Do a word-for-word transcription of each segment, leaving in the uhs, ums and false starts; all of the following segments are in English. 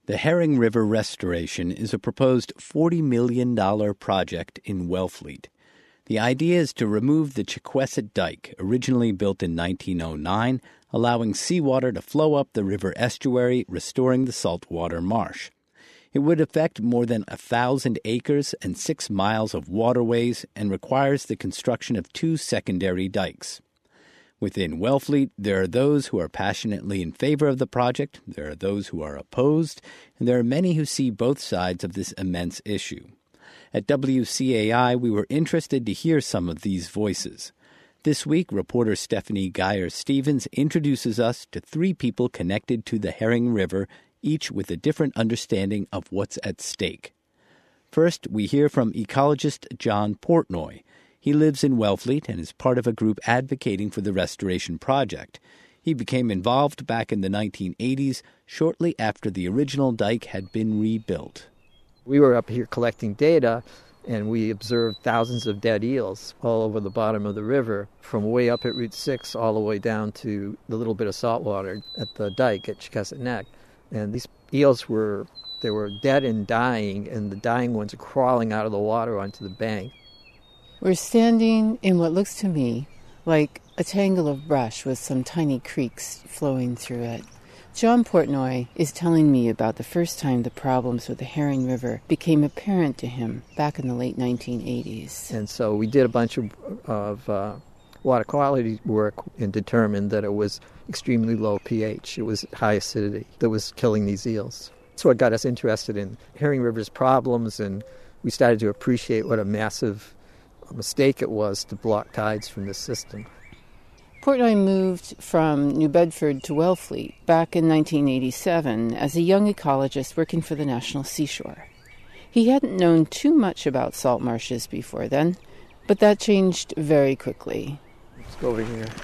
The Herring River restoration is a proposed forty million dollars project in Wellfleet. The idea is to remove the Chequesset Dike, originally built in nineteen oh nine, allowing seawater to flow up the river estuary, restoring the saltwater marsh. It would affect more than a thousand acres and six miles of waterways and requires the construction of two secondary dikes. Within Wellfleet, there are those who are passionately in favor of the project, there are those who are opposed, and there are many who see both sides of this immense issue. At W C A I, we were interested to hear some of these voices. This week, reporter Stephanie Geyer-Stevens introduces us to three people connected to the Herring River, each with a different understanding of what's at stake. First, we hear from ecologist John Portnoy. He lives in Wellfleet and is part of a group advocating for the restoration project. He became involved back in the nineteen eighties, shortly after the original dike had been rebuilt. We were up here collecting data, and we observed thousands of dead eels all over the bottom of the river, from way up at Route six all the way down to the little bit of saltwater at the dike at Chequesset Neck. And these eels were, they were dead and dying, and the dying ones are crawling out of the water onto the bank. We're standing in what looks to me like a tangle of brush with some tiny creeks flowing through it. John Portnoy is telling me about the first time the problems with the Herring River became apparent to him back in the late nineteen eighties. And so we did a bunch of, of uh, water quality work and determined that it was extremely low pH. It was high acidity that was killing these eels. That's what got us interested in Herring River's problems, and we started to appreciate what a massive mistake it was to block tides from this system. Portnoy moved from New Bedford to Wellfleet back in nineteen eighty-seven as a young ecologist working for the National Seashore. He hadn't known too much about salt marshes before then, but that changed very quickly. Let's go over here.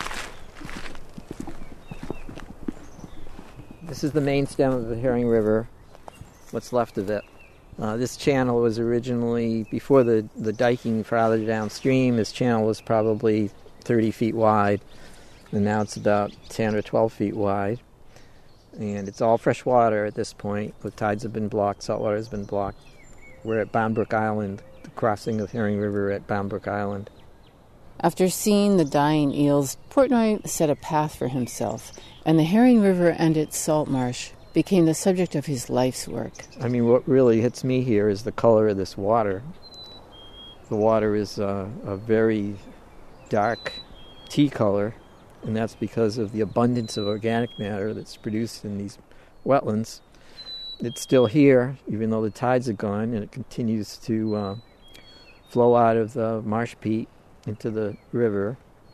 This is the main stem of the Herring River, what's left of it. Uh, this channel was originally, before the, the diking farther downstream, this channel was probably thirty feet wide, and now it's about ten or twelve feet wide. And it's all fresh water at this point. The tides have been blocked, saltwater has been blocked. We're at Bound Island, the crossing of Herring River at Bound Island. After seeing the dying eels, Portnoy set a path for himself, and the Herring River and its salt marsh became the subject of his life's work. I mean, what really hits me here is the color of this water. The water is uh, a very dark tea color, and that's because of the abundance of organic matter that's produced in these wetlands. It's still here, even though the tides are gone, and it continues to uh, flow out of the marsh peat into the river.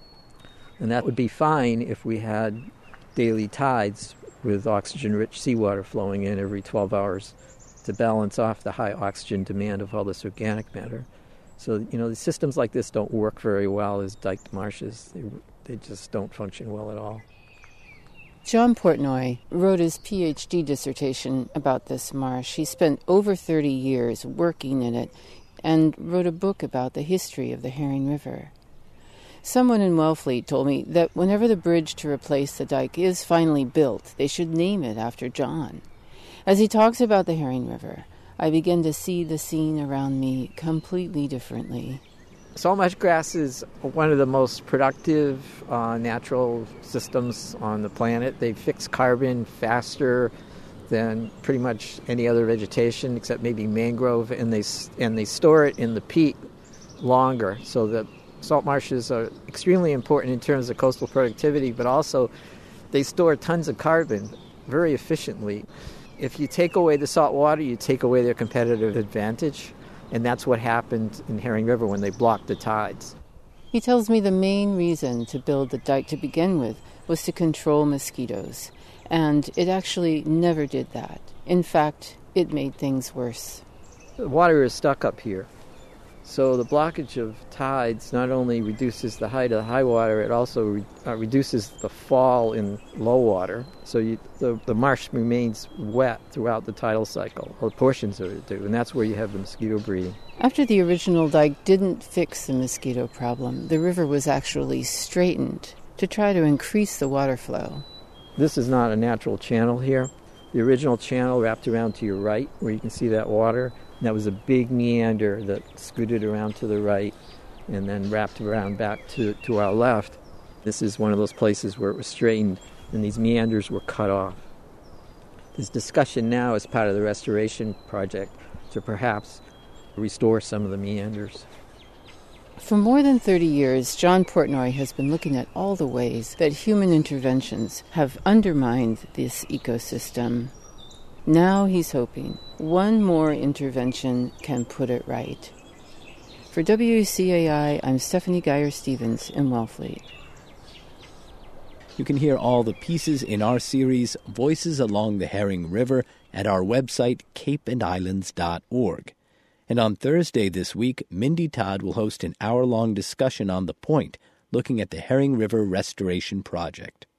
And that would be fine if we had daily tides with oxygen-rich seawater flowing in every twelve hours to balance off the high oxygen demand of all this organic matter. So, you know, the systems like this don't work very well as diked marshes. They, they just don't function well at all. John Portnoy wrote his P H D dissertation about this marsh. He spent over thirty years working in it and wrote a book about the history of the Herring River. Someone in Wellfleet told me that whenever the bridge to replace the dike is finally built, they should name it after John. As he talks about the Herring River, I begin to see the scene around me completely differently. Salt marsh grass is one of the most productive uh, natural systems on the planet. They fix carbon faster than pretty much any other vegetation except maybe mangrove, and they and they store it in the peat longer, so that salt marshes are extremely important in terms of coastal productivity, but also they store tons of carbon very efficiently. If you take away the salt water, you take away their competitive advantage, and that's what happened in Herring River when they blocked the tides. He tells me the main reason to build the dike to begin with was to control mosquitoes, and it actually never did that. In fact, it made things worse. The water is stuck up here. So the blockage of tides not only reduces the height of the high water, it also re- uh, reduces the fall in low water. So you, the, the marsh remains wet throughout the tidal cycle, or portions of it do, and that's where you have the mosquito breeding. After the original dike didn't fix the mosquito problem, the river was actually straightened to try to increase the water flow. This is not a natural channel here. The original channel wrapped around to your right, where you can see that water. And that was a big meander that scooted around to the right and then wrapped around back to, to our left. This is one of those places where it was straightened and these meanders were cut off. There's discussion now as part of the restoration project to perhaps restore some of the meanders. For more than thirty years, John Portnoy has been looking at all the ways that human interventions have undermined this ecosystem. Now he's hoping one more intervention can put it right. For W C A I, I'm Stephanie Geyer-Stevens in Wellfleet. You can hear all the pieces in our series, Voices Along the Herring River, at our website, cape and islands dot org. And on Thursday this week, Mindy Todd will host an hour-long discussion on The Point, looking at the Herring River Restoration Project.